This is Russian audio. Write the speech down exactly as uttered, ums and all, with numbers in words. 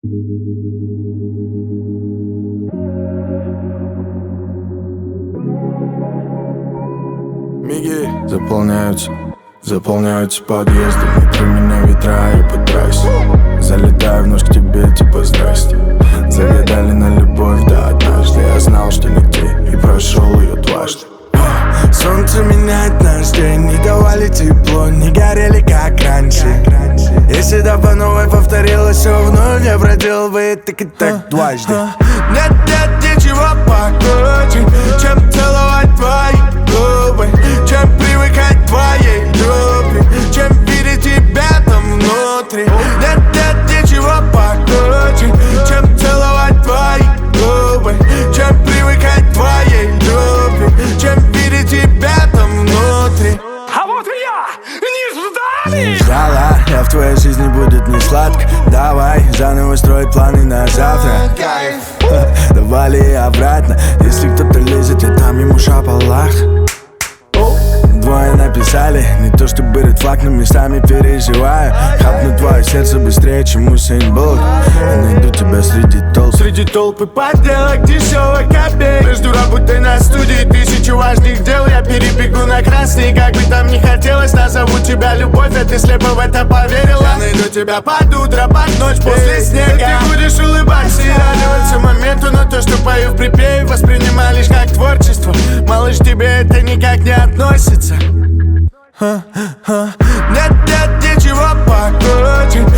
Миги заполняются, заполняются подъезды. Внутри меня ветра и подрайс. Залетаю вновь к тебе, типа здрасте. Загадали на любовь, да однажды я знал, что нигде, и прошел ее дважды. Солнце меняет наш день, не давали тепло, не горели как раньше. Если да по новой повторилось все вновь, я проделал бы и так и так дважды. Нет, нет, ничего покруче, чем целовать твои губы, чем привыкать к твоей любви, чем видеть тебя там внутри. Нет, нет, ничего покруче, чем целовать твои губы, чем привыкать к твоей любви, чем видеть тебя там внутри. А вот и я! Не ждали! Не ждала, я в твоей жизни будет не сладко. Давай заново строить планы на завтра. Кайф. Давали обратно. Если кто-то лезет, я дам ему шапалах. Двое написали, не то чтобы ред флаг, но местами переживаю. Хапну твое сердце быстрее, чем Усейн Болт. Я найду тебя среди толп. Среди толпы подделок дешевых копеек. Между работой на студии тысячу важных дел. Я перебегу на красный, как бы там ни хотелось. Назову тебя любовь, а ты слепо в это поверила. Я найду тебя под утро, под ночь, после снега. Ты будешь улыбаться и радоваться моменту, но то, что пою в припеве, воспринимай лишь как творчество. Малыш, тебе это никак не относится. Нет, нет, ничего покруче,